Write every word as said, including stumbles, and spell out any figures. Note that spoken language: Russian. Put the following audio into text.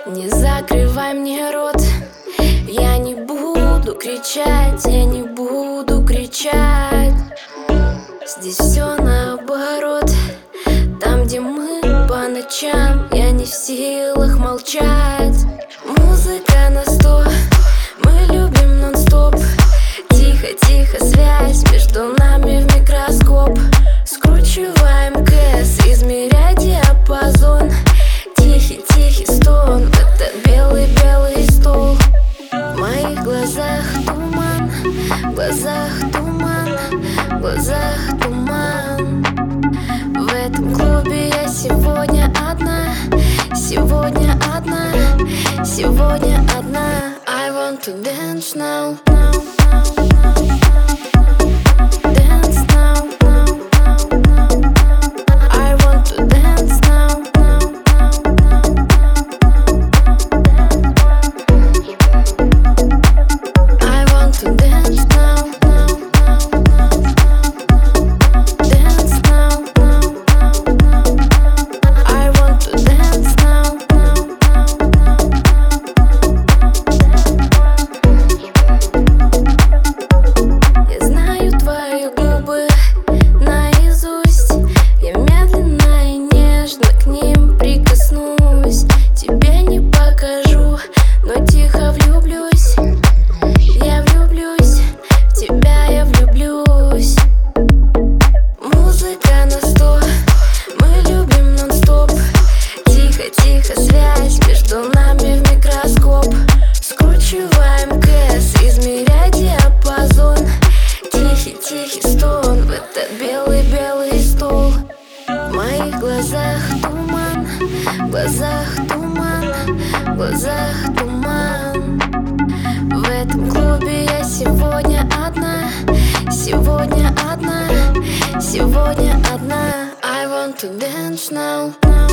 Не закрывай мне рот. Я не буду кричать, я не буду кричать. Здесь все наоборот. Там, где мы по ночам, я не в силах молчать. Музыка на сто, мы любим нон-стоп. Тихо-тихо связь между нами в микроскоп. Скручиваем кэс, измеряй диапазон. Тихий-тихий стон в этот белый-белый стол. В моих глазах туман, в глазах туман, в глазах туман. В этом клубе я сегодня одна, сегодня одна, сегодня одна. I want to dance now, now, now, now, now. Dance now, now, now, now, now. I want to dance now, now, now, now, now. I want to dance now, now, now, now, now. Dance now, now, now, now, now. I want to dance now, now, now, now, now. Я знаю твои губы наизусть. Я медленно и нежно к ним прикоснусь. Тебе не покажу, но тихо влюблюсь. Я влюблюсь, в тебя я влюблюсь. Музыка на сто, мы любим нон-стоп. Тихо-тихо связь между нами в микроскоп. Скручиваем кэс, измеряй диапазон. Тихий-тихий стон в этот белый-белый стол. В моих глазах туман, в глазах туман, в глазах туман. В этом клубе я сегодня одна, сегодня одна, сегодня одна. I want to dance now, now.